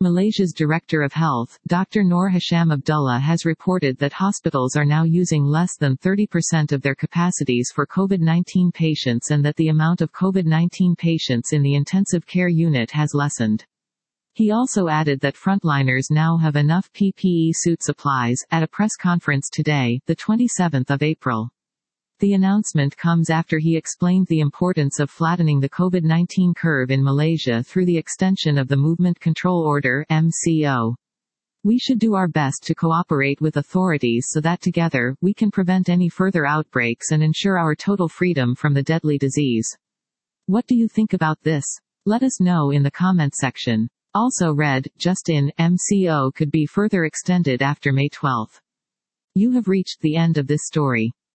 Malaysia's Director of Health, Dr. Noor Hisham Abdullah has reported that hospitals are now using less than 30% of their capacities for COVID-19 patients and that the amount of COVID-19 patients in the intensive care unit has lessened. He also added that frontliners now have enough PPE suit supplies. At a press conference today, the 27th of April. The announcement comes after he explained the importance of flattening the COVID-19 curve in Malaysia through the extension of the Movement Control Order (MCO). We should do our best to cooperate with authorities so that together, we can prevent any further outbreaks and ensure our total freedom from the deadly disease. What do you think about this? Let us know in the comment section. Also read, just in, MCO could be further extended after May 12. You have reached the end of this story.